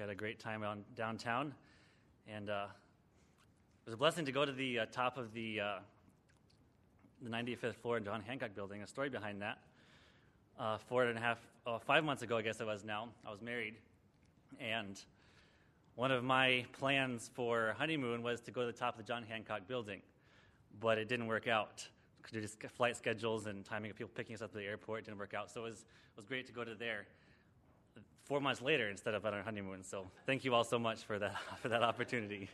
We had a great time downtown, and it was a blessing to go to the top of the 95th floor in John Hancock Building. A story behind that. 5 months ago, I guess it was now, I was married, and one of my plans for honeymoon was to go to the top of the John Hancock Building, but it didn't work out. Due to flight schedules and timing of people picking us up at the airport, it didn't work out. So it was great to go to there 4 months later instead of on our honeymoon. So thank you all so much for that opportunity.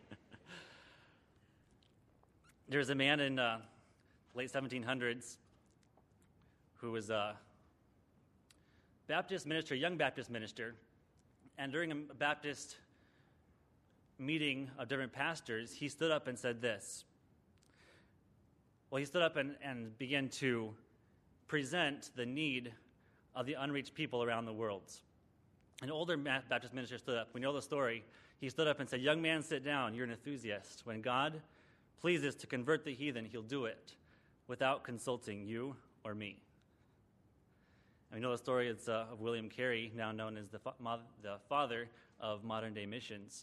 There was a man in late 1700s who was a Baptist minister, a young Baptist minister, and during a Baptist meeting of different pastors, he stood up and said this. Well, he stood up and began to present the need of the unreached people around the world. An older Baptist minister stood up. We know the story. He stood up and said, "Young man, sit down. You're an enthusiast. When God pleases to convert the heathen, he'll do it without consulting you or me." And we know the story of William Carey, now known as the father of modern-day missions.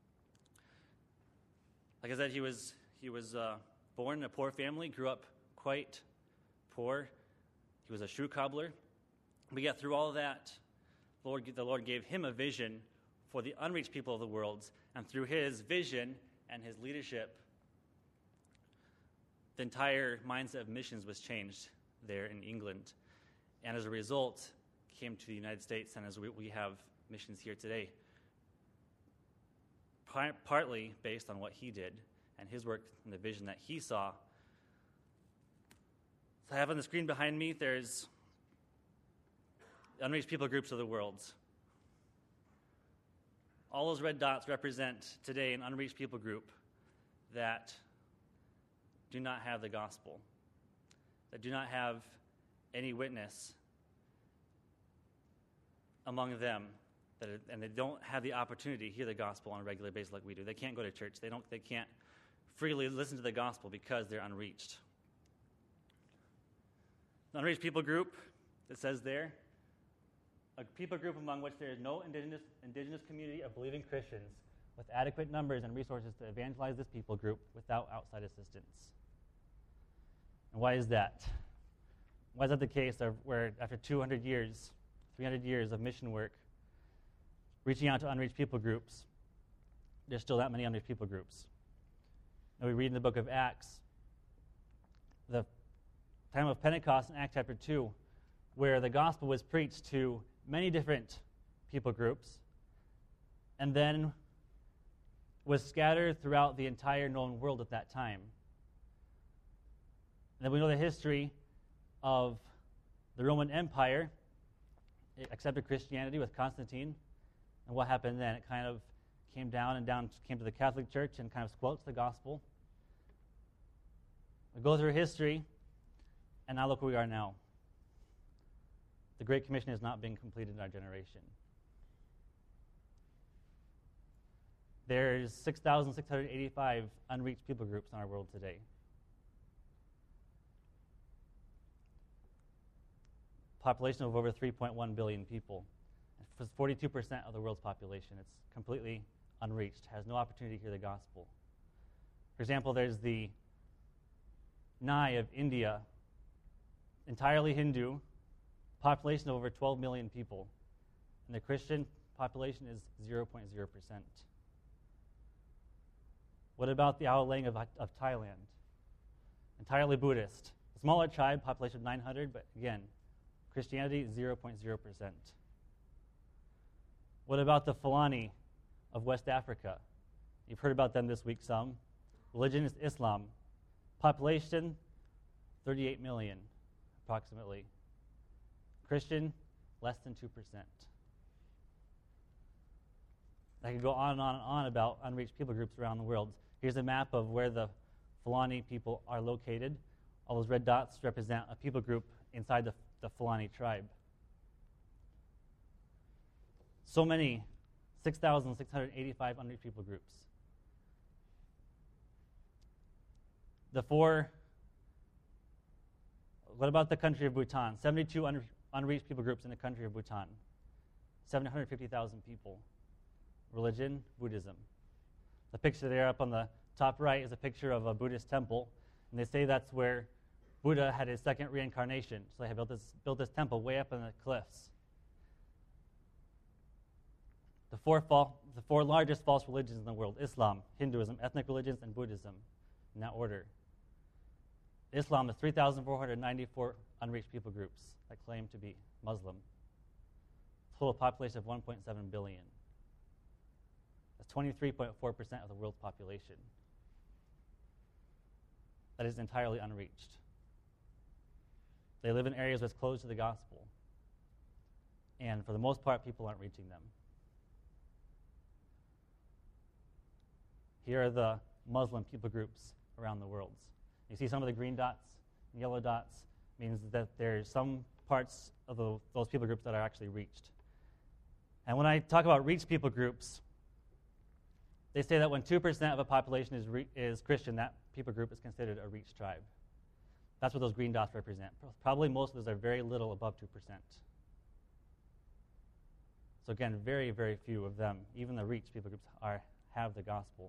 Like I said, he was born in a poor family, grew up quite poor. He was a shoe cobbler. But yet through all of that, the Lord gave him a vision for the unreached people of the world. And through his vision and his leadership, the entire mindset of missions was changed there in England. And as a result, came to the United States, and as we have missions here today, partly based on what he did and his work and the vision that he saw. So I have on the screen behind me, there's unreached people groups of the world. All those red dots represent today an unreached people group that do not have the gospel, that do not have any witness among them, and they don't have the opportunity to hear the gospel on a regular basis like we do. They can't go to church. They can't freely listen to the gospel because they're unreached. The unreached people group, it says there, a people group among which there is no indigenous community of believing Christians with adequate numbers and resources to evangelize this people group without outside assistance. And why is that? Why is that the case where after 200 years, 300 years of mission work, reaching out to unreached people groups, there's still that many unreached people groups? And we read in the book of Acts, the time of Pentecost in Acts chapter 2, where the gospel was preached to many different people groups and then was scattered throughout the entire known world at that time. And then we know the history of the Roman Empire. It accepted Christianity with Constantine, and what happened then? It kind of came came to the Catholic Church and kind of squelched the gospel. We go through history, and now look where we are now. The Great Commission is not being completed in our generation. There's 6,685 unreached people groups in our world today. Population of over 3.1 billion people. It's 42% of the world's population. It's completely unreached, has no opportunity to hear the gospel. For example, there's the Nai of India, entirely Hindu, population of over 12 million people. And the Christian population is 0.0%. What about the Ao Lang of Thailand? Entirely Buddhist. A smaller tribe, population of 900, but again, Christianity, 0.0%. What about the Fulani of West Africa? You've heard about them this week some. Religion is Islam. Population, 38 million, approximately. Christian, less than 2%. I could go on and on and on about unreached people groups around the world. Here's a map of where the Fulani people are located. All those red dots represent a people group inside the Fulani tribe. So many, 6,685 unreached people groups. What about the country of Bhutan? 72 unreached people groups in the country of Bhutan. 750,000 people. religion, Buddhism. The picture there up on the top right is a picture of a Buddhist temple, and they say that's where Buddha had his second reincarnation. So they had built this temple way up in the cliffs. The four largest false religions in the world: Islam, Hinduism, ethnic religions, and Buddhism, in that order. Islam is 3,494 unreached people groups that claim to be Muslim. Total population of 1.7 billion. That's 23.4% of the world's population. That is entirely unreached. They live in areas that's closed to the gospel. And for the most part, people aren't reaching them. Here are the Muslim people groups around the world. You see some of the green dots and yellow dots means that there's some parts of those people groups that are actually reached. And when I talk about reached people groups, they say that when 2% of a population is Christian, that people group is considered a reached tribe. That's what those green dots represent. Probably most of those are very little above 2%. So again, very, very few of them, even the reached people groups, have the gospel.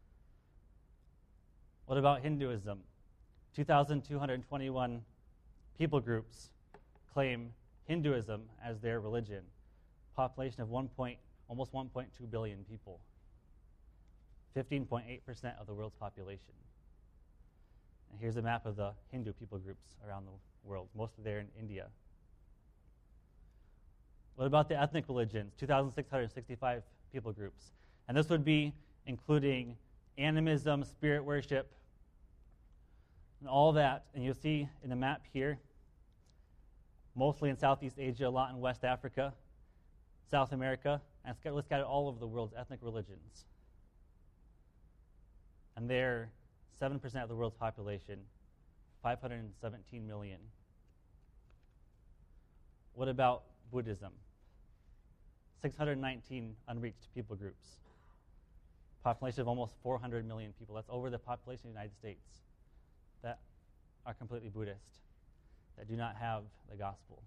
What about Hinduism? 2,221 people groups claim Hinduism as their religion. Population of almost 1.2 billion people. 15.8% of the world's population. And here's a map of the Hindu people groups around the world, mostly there in India. What about the ethnic religions? 2,665 people groups. And this would be including animism, spirit worship, and all that. And you'll see in the map here, mostly in Southeast Asia, a lot in West Africa, South America, and it's scattered all over the world's ethnic religions. And they're 7% of the world's population, 517 million. What about Buddhism? 619 unreached people groups. Population of almost 400 million people. That's over the population of the United States that are completely Buddhist, that do not have the gospel.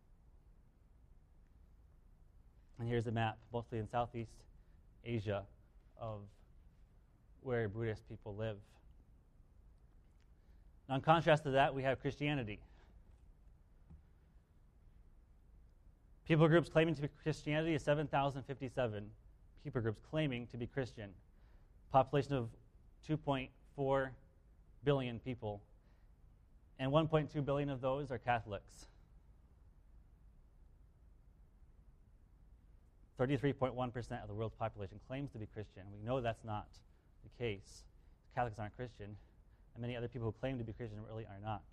And here's a map, mostly in Southeast Asia, of where Buddhist people live. Now, in contrast to that, we have Christianity. People groups claiming to be Christianity is 7,057 people groups claiming to be Christian. Population of 2.4 billion people. And 1.2 billion of those are Catholics. 33.1% of the world's population claims to be Christian. We know that's not the case. Catholics aren't Christian, and many other people who claim to be Christian really are not.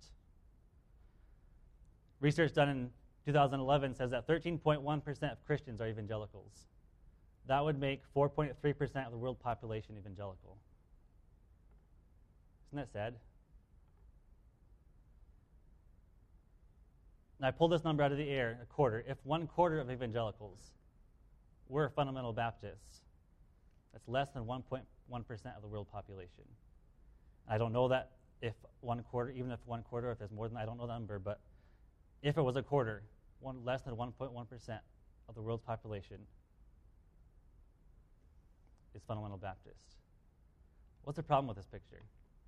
Research done in 2011 says that 13.1% of Christians are evangelicals. That would make 4.3% of the world population evangelical. Isn't that sad? And I pulled this number out of the air, a quarter. If 1/4 of evangelicals were fundamental Baptists, that's less than 1.1% of the world population. I don't know that if 1/4, even if 1/4, if there's more than I don't know the number, but if it was a quarter, less than 1.1% of the world's population is fundamental Baptist. What's the problem with this picture?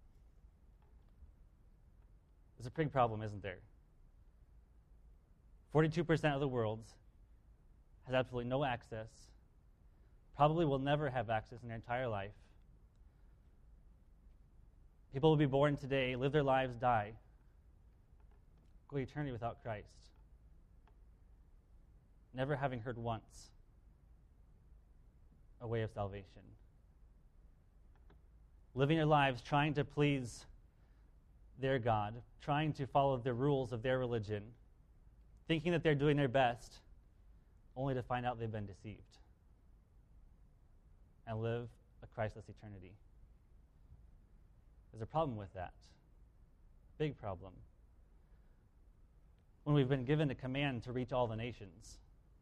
There's a big problem, isn't there? 42% of the world has absolutely no access, probably will never have access in their entire life. People will be born today, live their lives, die, go eternity without Christ, never having heard once a way of salvation. Living their lives trying to please their God, trying to follow the rules of their religion, thinking that they're doing their best, only to find out they've been deceived and live a Christless eternity. There's a problem with that. Big problem. When we've been given a command to reach all the nations.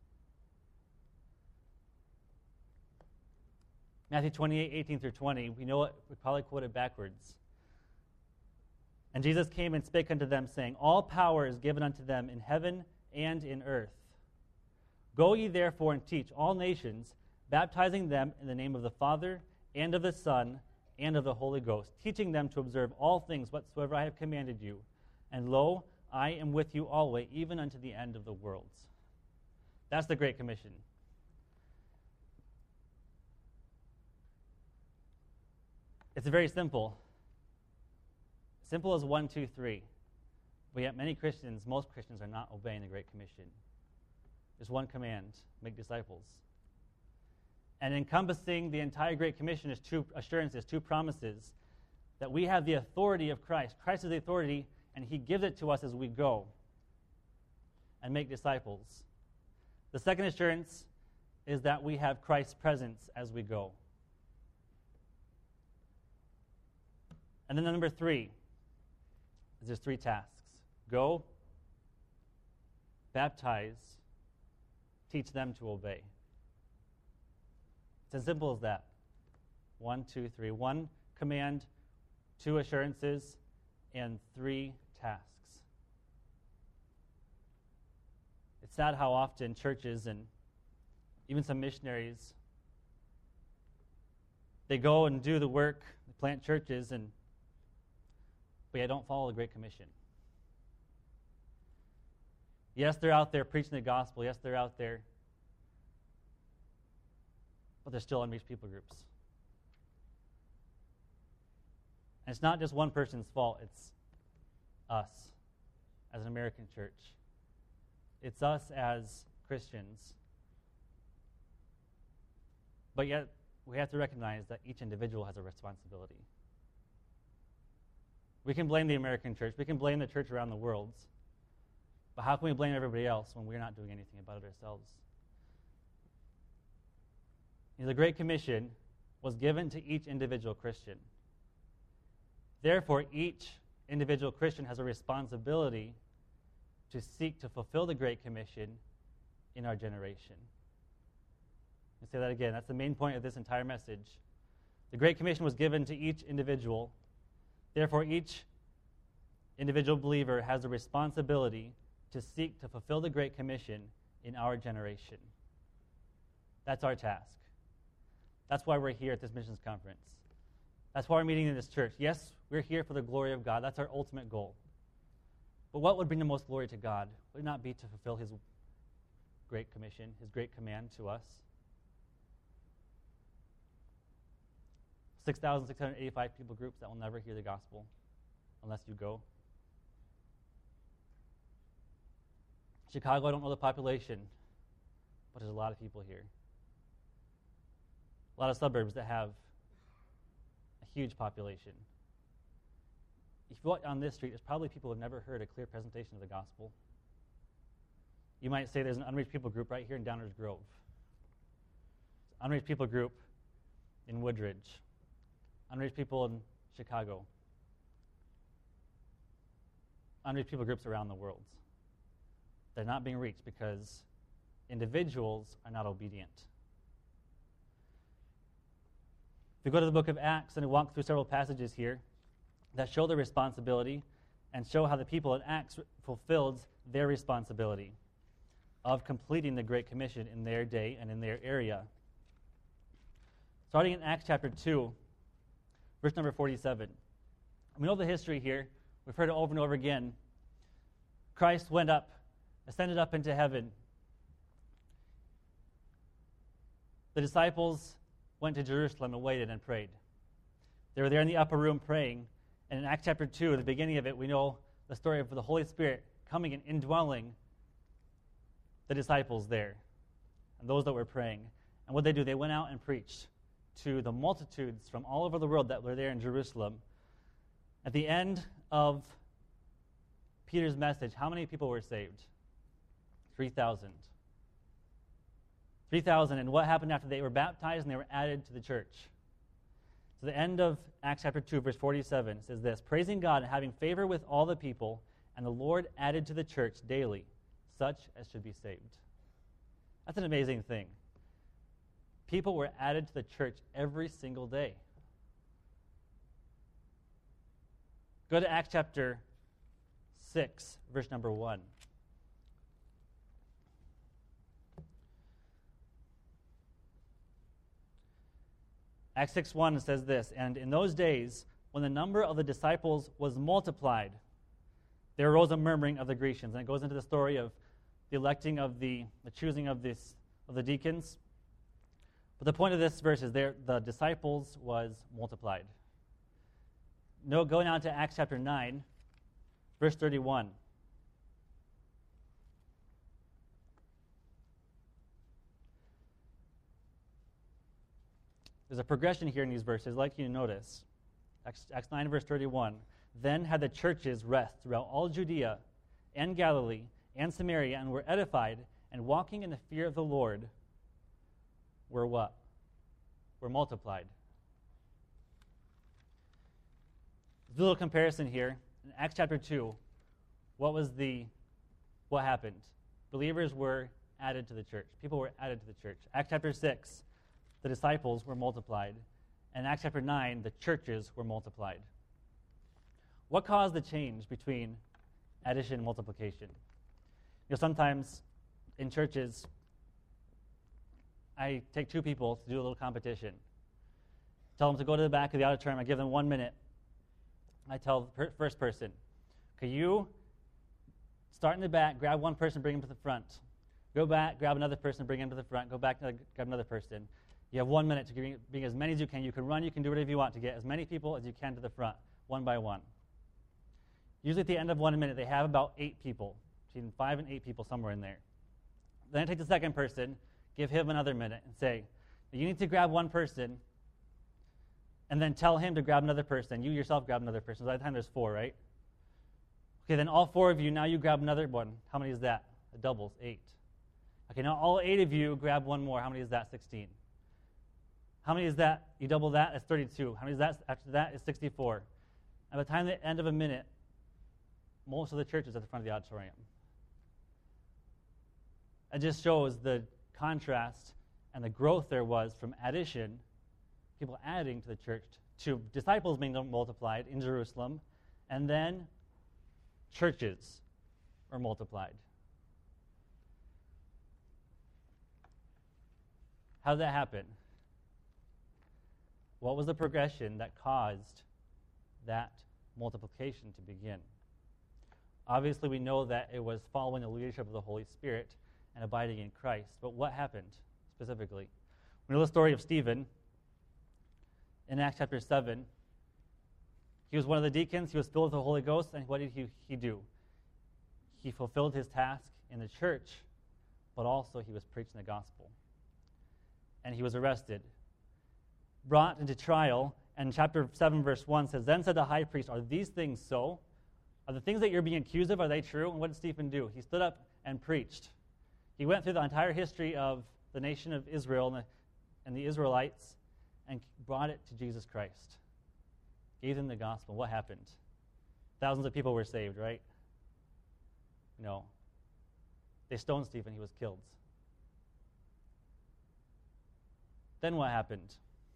Matthew 28:18-20, we know it, we probably quote it backwards. And Jesus came and spake unto them, saying, All power is given unto them in heaven and in earth. Go ye therefore and teach all nations, baptizing them in the name of the Father, and of the Son, and of the Holy Ghost, teaching them to observe all things whatsoever I have commanded you. And lo, I am with you always, even unto the end of the worlds. That's the Great Commission. It's very simple. Simple as 1, 2, 3. But yet most Christians are not obeying the Great Commission. There's one command: make disciples. And encompassing the entire Great Commission is two assurances, two promises, that we have the authority of Christ. Christ is the authority, and he gives it to us as we go and make disciples. The second assurance is that we have Christ's presence as we go. And then number 3 is there's 3 tasks. Go, baptize, teach them to obey. It's as simple as that. 1, 2, 3. 1 command, 2 assurances, and 3 tasks. It's sad how often churches and even some missionaries, they go and do the work, they plant churches, but they don't follow the Great Commission. Yes, they're out there preaching the gospel. Yes, they're out there, but they're still unreached people groups. And it's not just one person's fault. It's us as an American church. It's us as Christians. But yet, we have to recognize that each individual has a responsibility. We can blame the American church. We can blame the church around the world. But how can we blame everybody else when we're not doing anything about it ourselves? The Great Commission was given to each individual Christian. Therefore, each individual Christian has a responsibility to seek to fulfill the Great Commission in our generation. Let me say that again. That's the main point of this entire message. The Great Commission was given to each individual. Therefore, each individual believer has a responsibility to seek to fulfill the Great Commission in our generation. That's our task. That's why we're here at this missions conference. That's why we're meeting in this church. Yes, we're here for the glory of God. That's our ultimate goal. But what would bring the most glory to God? Would it not be to fulfill his Great Commission, his great command to us? 6,685 people groups that will never hear the gospel unless you go. Chicago, I don't know the population, but there's a lot of people here. A lot of suburbs that have a huge population. If you walk down this street, there's probably people who have never heard a clear presentation of the gospel. You might say there's an unreached people group right here in Downers Grove. Unreached people group in Woodridge. Unreached people in Chicago. Unreached people groups around the world. They're not being reached because individuals are not obedient. If we go to the book of Acts and we walk through several passages here that show the responsibility and show how the people in Acts fulfilled their responsibility of completing the Great Commission in their day and in their area. Starting in Acts chapter 2, verse number 47. We know the history here. We've heard it over and over again. Christ ascended up into heaven. The disciples went to Jerusalem and waited and prayed. They were there in the upper room praying. And in Acts chapter 2, at the beginning of it, we know the story of the Holy Spirit coming and indwelling the disciples there and those that were praying. And what they do, they went out and preached to the multitudes from all over the world that were there in Jerusalem. At the end of Peter's message, how many people were saved? 3,000. 3,000. And what happened after they were baptized and they were added to the church? So the end of Acts chapter 2, verse 47 says this: praising God and having favor with all the people, and the Lord added to the church daily such as should be saved. That's an amazing thing. People were added to the church every single day. Go to Acts chapter 6, verse number 1. Acts 6:1 says this, "And in those days, when the number of the disciples was multiplied, there arose a murmuring of the Grecians." And it goes into the story of the electing of the choosing of the deacons. But the point of this verse is the disciples was multiplied. No, go now to Acts chapter 9, verse 31. There's a progression here in these verses I'd like you to notice. Acts 9, verse 31. "Then had the churches rest throughout all Judea and Galilee and Samaria, and were edified, and walking in the fear of the Lord were" what? Were multiplied. There's a little comparison here. In Acts chapter 2, what happened? Believers were added to the church. People were added to the church. Acts chapter 6, the disciples were multiplied. And Acts chapter 9, the churches were multiplied. What caused the change between addition and multiplication? Sometimes in churches, I take two people to do a little competition. Tell them to go to the back of the auditorium. I give them 1 minute. I tell the first person, okay, you start in the back, grab one person, bring him to the front. Go back, grab another person, bring him to the front. Go back, grab another person. You have 1 minute to bring as many as you can. You can run, you can do whatever you want to get as many people as you can to the front, one by one. Usually at the end of 1 minute, they have about 8 people, between 5 and 8 people, somewhere in there. Then I take the second person, give him another minute, and say, you need to grab one person, and then tell him to grab another person. You yourself grab another person. So by the time there's 4, right? Okay, then all 4 of you, now you grab another one. How many is that? It doubles, 8. Okay, now all 8 of you grab one more. How many is that? 16. How many is that? You double that, that's 32. How many is that? After that is 64. And by the time the end of a minute, most of the church is at the front of the auditorium. It just shows the contrast and the growth there was from addition, people adding to the church, to disciples being multiplied in Jerusalem, and then churches are multiplied. How did that happen? What was the progression that caused that multiplication to begin? Obviously, we know that it was following the leadership of the Holy Spirit and abiding in Christ. But what happened specifically? We know the story of Stephen in Acts chapter 7. He was one of the deacons. He was filled with the Holy Ghost. And what did he do? He fulfilled his task in the church, but also he was preaching the gospel. And he was arrested, brought into trial, and chapter 7, verse 1 says, "Then said the high priest, are these things so? Are the things that you're being accused of, are they true?" And what did Stephen do? He stood up and preached. He went through the entire history of the nation of Israel and the Israelites and brought it to Jesus Christ. Gave them the gospel. What happened? Thousands of people were saved, right? No. They stoned Stephen. He was killed. Then what happened?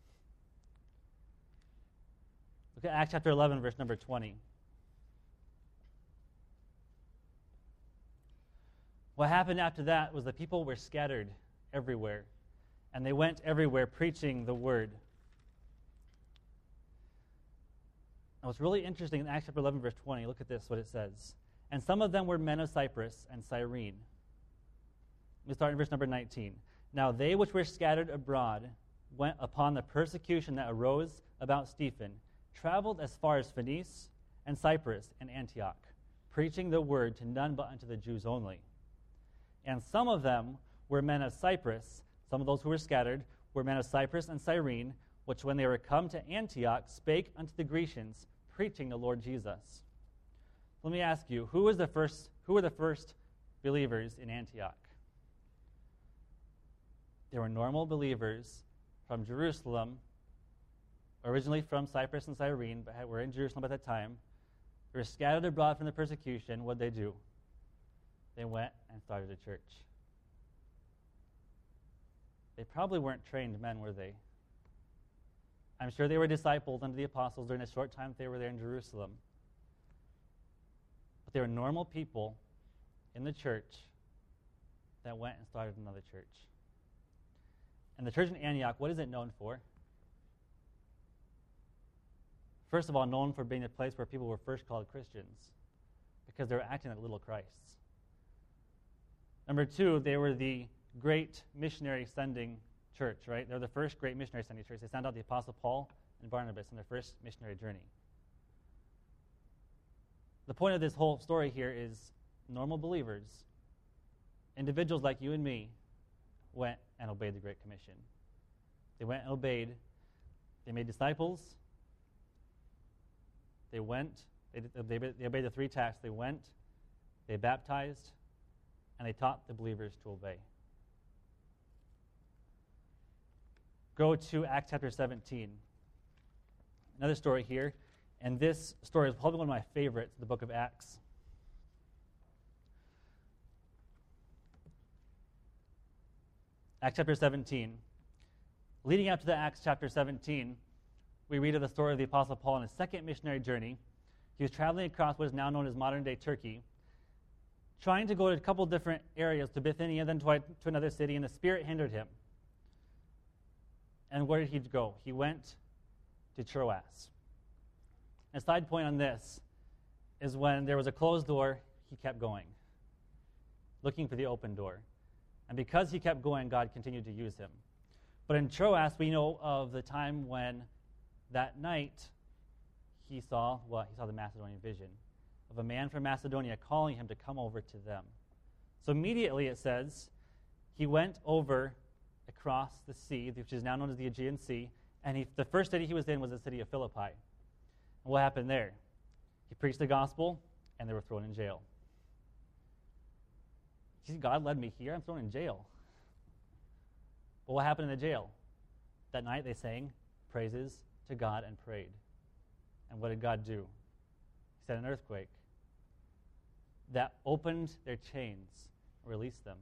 Look at Acts chapter 11, verse number 20. What happened after that was the people were scattered everywhere, and they went everywhere preaching the word. Now, what's really interesting in Acts chapter 11, verse 20, look at this, what it says. "And some of them were men of Cyprus and Cyrene." We start in verse number 19. "Now they which were scattered abroad went upon the persecution that arose about Stephen, traveled as far as Phoenice and Cyprus and Antioch, preaching the word to none but unto the Jews only. And some of them were men of Cyprus," some of those who were scattered were men of Cyprus and Cyrene, "which when they were come to Antioch spake unto the Grecians, preaching the Lord Jesus." Let me ask you, who were the first believers in Antioch? They were normal believers from Jerusalem, originally from Cyprus and Cyrene, but were in Jerusalem at that time. They were scattered abroad from the persecution. What did they do? They went and started a church. They probably weren't trained men, were they? I'm sure they were discipled under the apostles during the short time they were there in Jerusalem. But they were normal people in the church that went and started another church. And the church in Antioch, what is it known for? first of all, known for being a place where people were first called Christians because they were acting like little Christs. Number two, they were the great missionary sending church, right? They were the first great missionary sending church. They sent out the Apostle Paul and Barnabas on their first missionary journey. The point of this whole story here is normal believers, individuals like you and me, went and obeyed the Great Commission. They went and obeyed. They made disciples. They went. They obeyed the three tasks. They went, they baptized, and they taught the believers to obey. Go to Acts chapter 17. Another story here. And this story is probably one of my favorites, the book of Acts. Acts chapter 17. Leading up to the Acts chapter 17, we read of the story of the Apostle Paul on his second missionary journey. He was traveling across what is now known as modern-day Turkey, trying to go to a couple different areas, to Bithynia, then to another city, and the Spirit hindered him. And where did he go? He went to Troas. A side point on this is when there was a closed door, he kept going, looking for the open door. And because he kept going, God continued to use him. But in Troas, we know of the time when that night he saw the Macedonian vision of a man from Macedonia calling him to come over to them. So immediately it says he went over across the sea, which is now known as the Aegean Sea, and the first city he was in was the city of Philippi. And what happened there? He preached the gospel, and they were thrown in jail. See, God led me here. I'm thrown in jail. But what happened in the jail? That night they sang praises to God and prayed. And what did God do? He sent an earthquake that opened their chains and released them.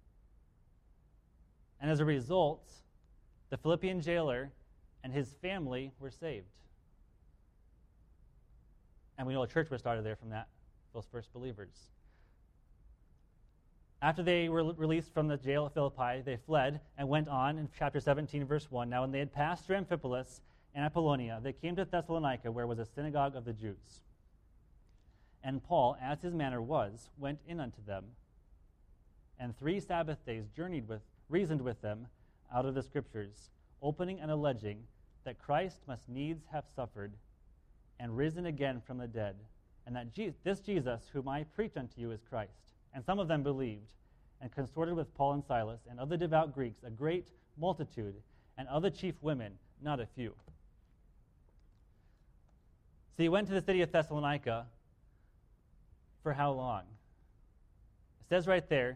And as a result, the Philippian jailer and his family were saved. And we know a church was started there from those first believers. After they were released from the jail at Philippi, they fled and went on in chapter 17, verse 1. Now when they had passed through Amphipolis and Apollonia, they came to Thessalonica, where was a synagogue of the Jews. And Paul, as his manner was, went in unto them, and 3 Sabbath days reasoned with them out of the Scriptures, opening and alleging that Christ must needs have suffered and risen again from the dead, and that this Jesus, whom I preach unto you, is Christ. And some of them believed, and consorted with Paul and Silas, and of the devout Greeks a great multitude, and of the chief women not a few. So he went to the city of Thessalonica for how long? It says right there,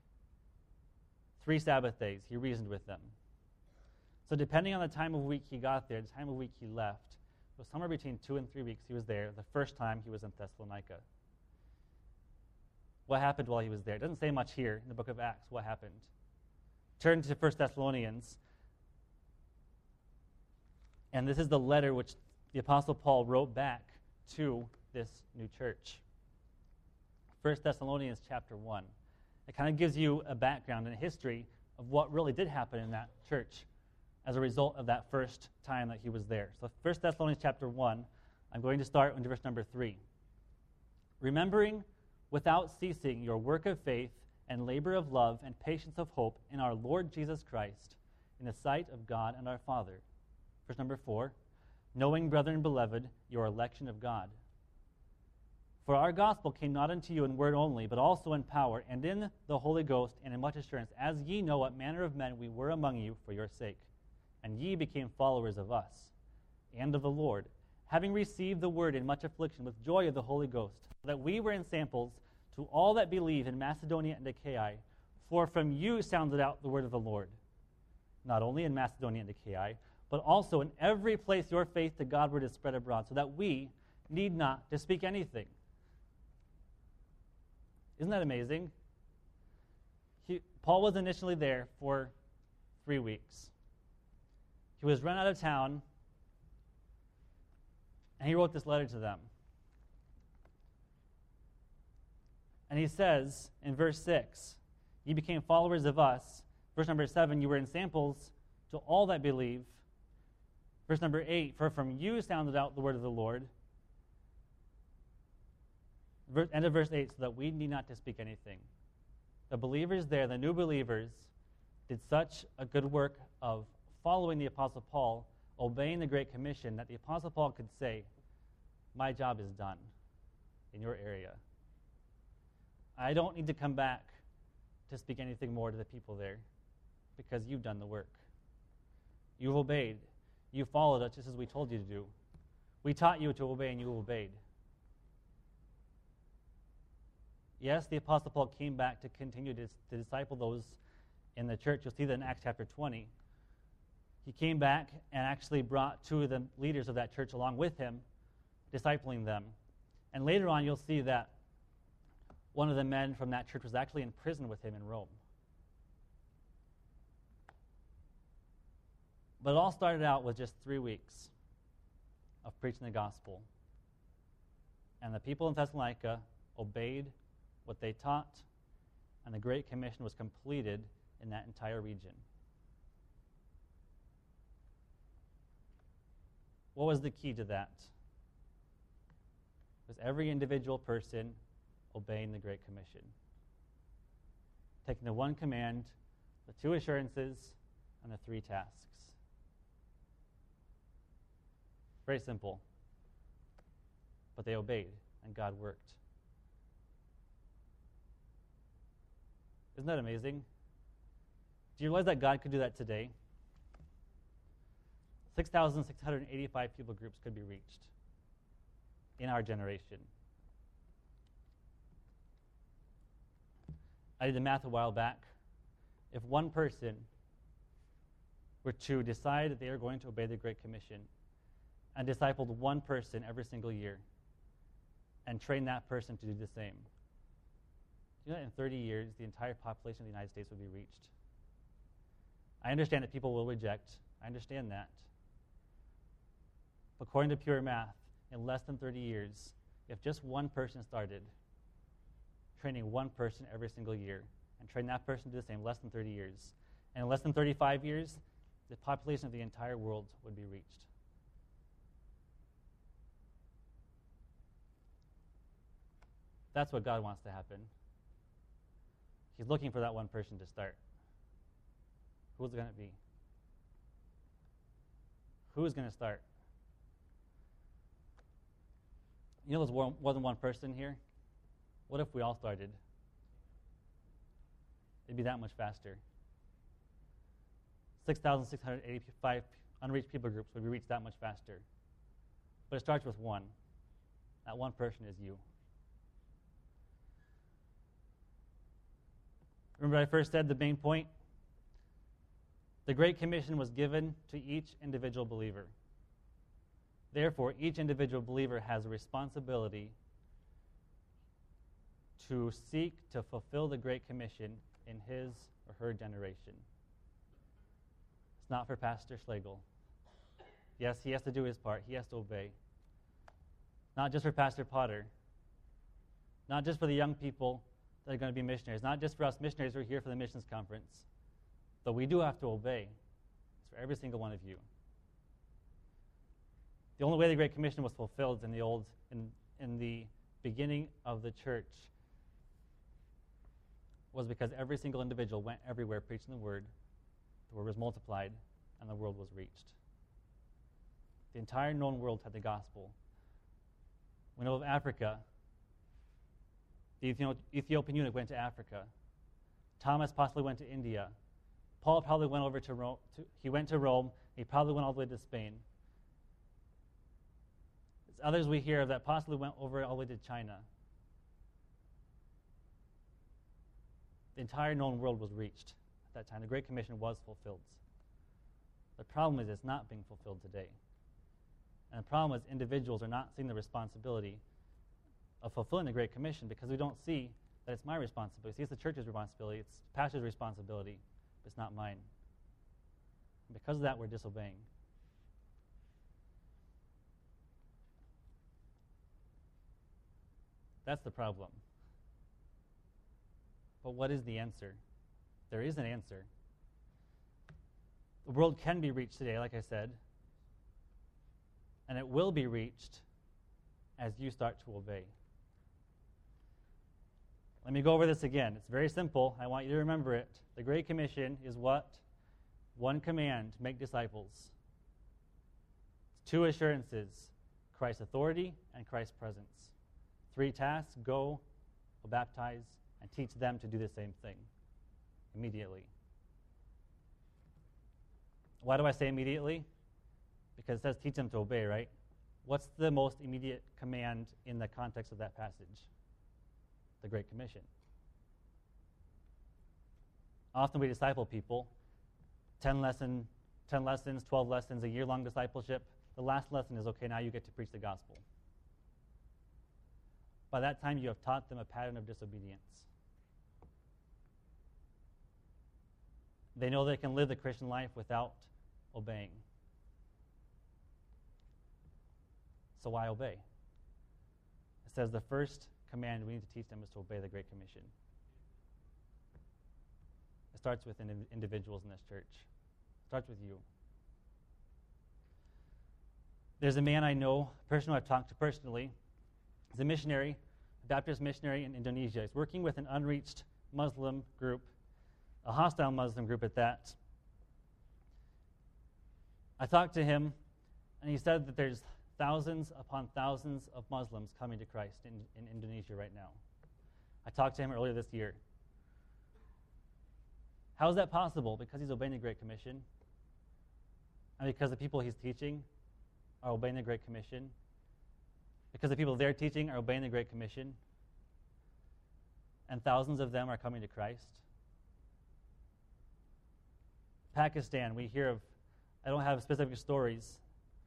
3 Sabbath days. He reasoned with them. So depending on the time of week he got there, the time of week he left, it was somewhere between 2 and 3 weeks he was there, the first time he was in Thessalonica. What happened while he was there? It doesn't say much here in the book of Acts what happened. Turn to 1 Thessalonians. And this is the letter which the Apostle Paul wrote back to this new church. 1 Thessalonians chapter 1. It kind of gives you a background and a history of what really did happen in that church as a result of that first time that he was there. So 1 Thessalonians chapter 1, I'm going to start in verse number 3. Remembering without ceasing your work of faith and labor of love and patience of hope in our Lord Jesus Christ, in the sight of God and our Father. Verse number 4, knowing, brethren beloved, your election of God. For our gospel came not unto you in word only, but also in power, and in the Holy Ghost, and in much assurance, as ye know what manner of men we were among you for your sake. And ye became followers of us, and of the Lord, having received the word in much affliction with joy of the Holy Ghost, so that we were in samples to all that believe in Macedonia and Achaia, for from you sounded out the word of the Lord, not only in Macedonia and Achaia, but also in every place your faith to Godward is spread abroad, so that we need not to speak anything. Isn't that amazing? Paul was initially there for 3 weeks. He was run out of town, and he wrote this letter to them. And he says in verse 6, ye became followers of us. Verse number 7, you were in samples to all that believe. Verse number 8, for from you sounded out the word of the Lord. End of verse 8, so that we need not to speak anything. The believers there, the new believers, did such a good work of following the Apostle Paul, obeying the Great Commission, that the Apostle Paul could say, my job is done in your area. I don't need to come back to speak anything more to the people there because you've done the work. You've obeyed. You followed us just as we told you to do. We taught you to obey and you obeyed. Yes, the Apostle Paul came back to continue to disciple those in the church. You'll see that in Acts chapter 20. He came back and actually brought two of the leaders of that church along with him, discipling them. And later on, you'll see that one of the men from that church was actually in prison with him in Rome. But it all started out with just 3 weeks of preaching the gospel. And the people in Thessalonica obeyed what they taught, and the Great Commission was completed in that entire region. What was the key to that? It was every individual person obeying the Great Commission. Taking the one command, the 2 assurances, and the 3 tasks. Very simple. But they obeyed, and God worked. Isn't that amazing? Do you realize that God could do that today? 6,685 people groups could be reached in our generation. I did the math a while back. If one person were to decide that they are going to obey the Great Commission and discipled one person every single year and trained that person to do the same, you know that in 30 years, the entire population of the United States would be reached. I understand that people will reject. I understand that. But according to pure math, in less than 30 years, if just one person started training one person every single year and train that person to do the same, less than 30 years, and in less than 35 years, the population of the entire world would be reached. That's what God wants to happen. He's looking for that one person to start. Who's it going to be? Who's going to start? You know there's more than one person here? What if we all started? It'd be that much faster. 6,685 unreached people groups would be reached that much faster. But it starts with one. That one person is you. Remember I first said the main point? The Great Commission was given to each individual believer. Therefore, each individual believer has a responsibility to seek to fulfill the Great Commission in his or her generation. It's not for Pastor Schlegel. Yes, he has to do his part. He has to obey. Not just for Pastor Potter. Not just for the young people that are going to be missionaries. Not just for us missionaries who are here for the missions conference. But we do have to obey. It's for every single one of you. The only way the Great Commission was fulfilled in the beginning of the church was because every single individual went everywhere preaching the word was multiplied, and the world was reached. The entire known world had the gospel. We know of Africa. The Ethiopian eunuch went to Africa. Thomas possibly went to India. Paul probably went over to Rome. He went to Rome. He probably went all the way to Spain. There's others we hear of that possibly went over all the way to China. The entire known world was reached at that time. The Great Commission was fulfilled. The problem is it's not being fulfilled today. And the problem is individuals are not seeing the responsibility of fulfilling the Great Commission because we don't see that it's my responsibility. See, it's the church's responsibility. It's the pastor's responsibility. But it's not mine. And because of that, we're disobeying. That's the problem. But what is the answer? There is an answer. The world can be reached today, like I said. and it will be reached as you start to obey. Let me go over this again. It's very simple. I want you to remember it. The Great Commission is what? One command, make disciples. Two assurances, Christ's authority and Christ's presence. Three tasks, go baptize, and teach them to do the same thing immediately. Why do I say immediately? Because it says teach them to obey, right? What's the most immediate command in the context of that passage? The Great Commission. Often we disciple people, 10 lessons, 12 lessons, a year-long discipleship. The last lesson is, okay, now you get to preach the gospel. By that time, you have taught them a pattern of disobedience. They know they can live the Christian life without obeying. So why obey? It says the first command we need to teach them is to obey the Great Commission. It starts with individuals in this church. It starts with you. There's a man I know, a person who I've talked to personally. He's a missionary, a Baptist missionary in Indonesia. He's working with an unreached Muslim group, a hostile Muslim group at that. I talked to him, and he said that there's thousands upon thousands of Muslims coming to Christ in Indonesia right now. I talked to him earlier this year. How is that possible? Because he's obeying the Great Commission, and because the people he's teaching are obeying the Great Commission, because the people they're teaching are obeying the Great Commission, and thousands of them are coming to Christ. Pakistan, we hear of, I don't have specific stories.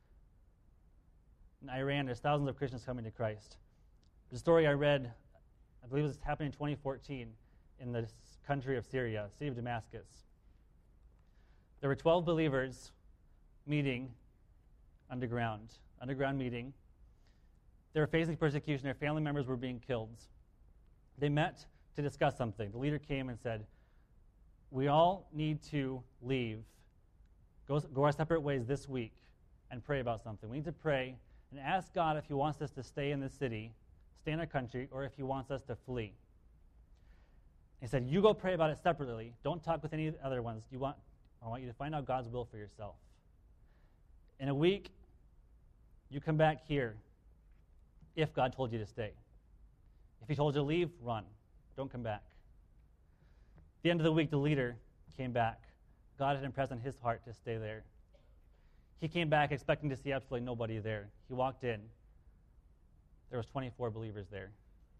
In Iran, there's thousands of Christians coming to Christ. The story I read, I believe it was happening in 2014 in the country of Syria, city of Damascus. There were 12 believers meeting underground meeting. They were facing persecution. Their family members were being killed. They met to discuss something. The leader came and said, we all need to leave, go our separate ways this week and pray about something. We need to pray and ask God if he wants us to stay in this city, stay in our country, or if he wants us to flee. He said, you go pray about it separately. Don't talk with any other ones. I want you to find out God's will for yourself. In a week, you come back here if God told you to stay. If he told you to leave, run. Don't come back. At the end of the week, the leader came back. God had impressed on his heart to stay there. He came back expecting to see absolutely nobody there. He walked in. There was 24 believers there.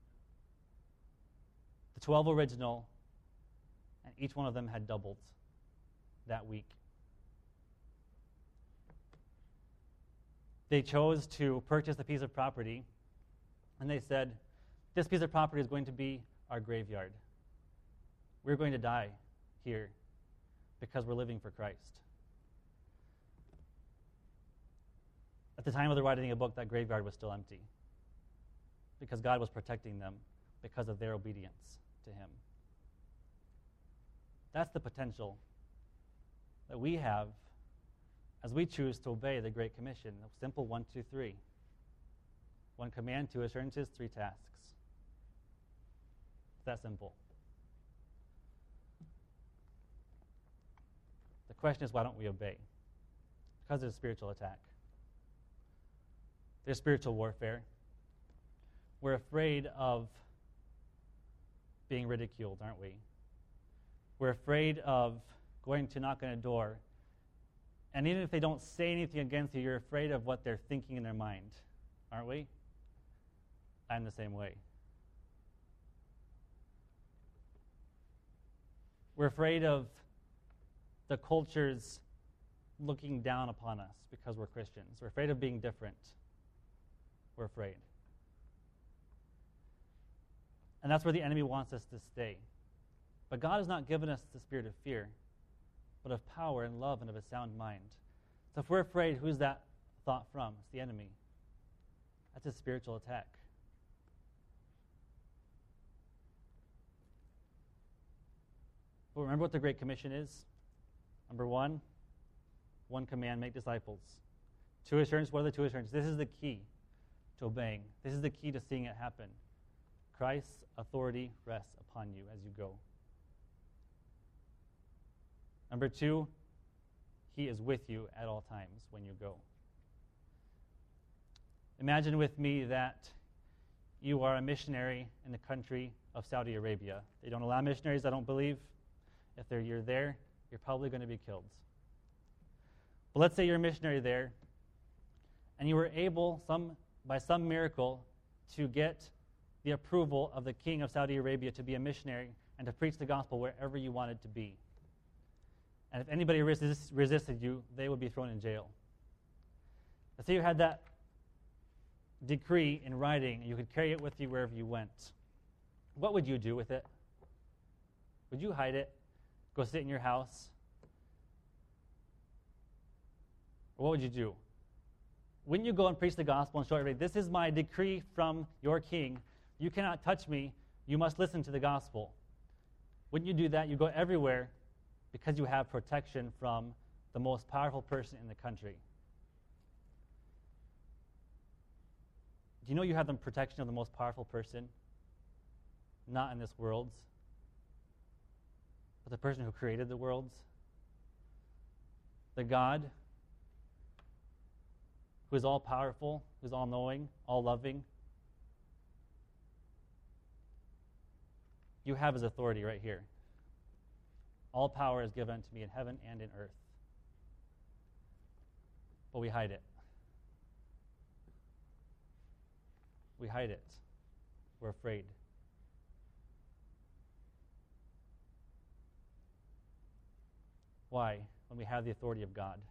The 12 original, and each one of them had doubled that week. They chose to purchase a piece of property, and they said, this piece of property is going to be our graveyard. We're going to die here because we're living for Christ. At the time of the writing of the book, that graveyard was still empty because God was protecting them because of their obedience to him. That's the potential that we have as we choose to obey the Great Commission. A simple 1, 2, 3. One command, 2 assurances, 3 tasks. It's that simple. The question is, why don't we obey? Because there's a spiritual attack. There's spiritual warfare. We're afraid of being ridiculed, aren't we? We're afraid of going to knock on a door, and even if they don't say anything against you, you're afraid of what they're thinking in their mind, aren't we? I'm the same way. We're afraid of the culture's looking down upon us because we're Christians. We're afraid of being different. We're afraid. And that's where the enemy wants us to stay. But God has not given us the spirit of fear, but of power and love and of a sound mind. So if we're afraid, who's that thought from? It's the enemy. That's a spiritual attack. But remember what the Great Commission is? Number 1, one command, make disciples. Two assurance, what are the two assurances? This is the key to obeying. This is the key to seeing it happen. Christ's authority rests upon you as you go. Number two, he is with you at all times when you go. Imagine with me that you are a missionary in the country of Saudi Arabia. They don't allow missionaries, I don't believe. If you're there, you're probably going to be killed. But let's say you're a missionary there, and you were able, by some miracle, to get the approval of the king of Saudi Arabia to be a missionary and to preach the gospel wherever you wanted to be. And if anybody resisted you, they would be thrown in jail. Let's say you had that decree in writing, and you could carry it with you wherever you went. What would you do with it? Would you hide it? Go sit in your house? Or what would you do? Wouldn't you go and preach the gospel and show everybody, this is my decree from your king. You cannot touch me. You must listen to the gospel. Wouldn't you do that? You go everywhere because you have protection from the most powerful person in the country. Do you know you have the protection of the most powerful person? Not in this world, but the person who created the worlds. The God who is all powerful, who is all knowing, all loving. You have his authority right here. All power is given to me in heaven and in earth. But we hide it. We hide it. We're afraid. Why? When we have the authority of God.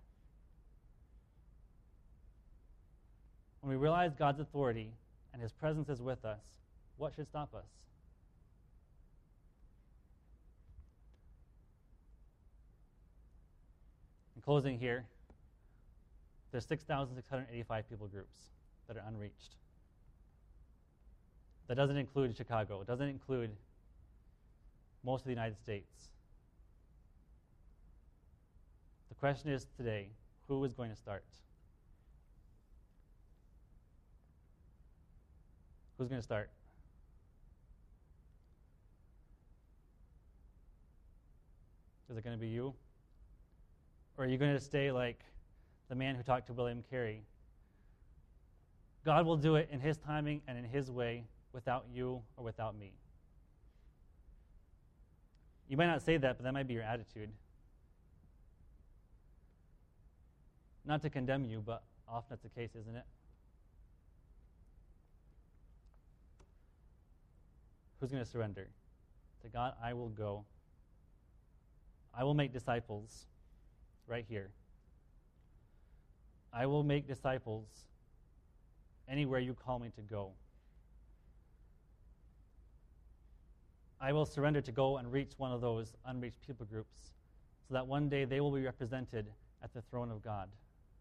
When we realize God's authority and his presence is with us, what should stop us? In closing here, there's 6,685 people groups that are unreached. That doesn't include Chicago. It doesn't include most of the United States. The question is today, who is going to start? Who's going to start? Is it going to be you? Or are you going to stay like the man who talked to William Carey? God will do it in his timing and in his way without you or without me. You might not say that, but that might be your attitude. Not to condemn you, but often that's the case, isn't it? Who's going to surrender? Say, God, I will go. I will make disciples right here. I will make disciples anywhere you call me to go. I will surrender to go and reach one of those unreached people groups so that one day they will be represented at the throne of God.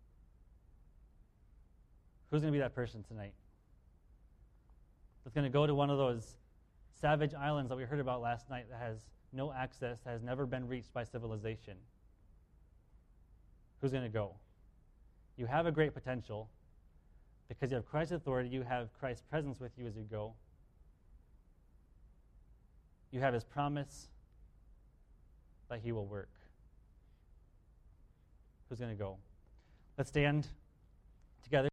Who's going to be that person tonight? That's going to go to one of those savage islands that we heard about last night that has no access, that has never been reached by civilization. Who's going to go? You have a great potential because you have Christ's authority, you have Christ's presence with you as you go. You have his promise that he will work. Who's going to go? Let's stand.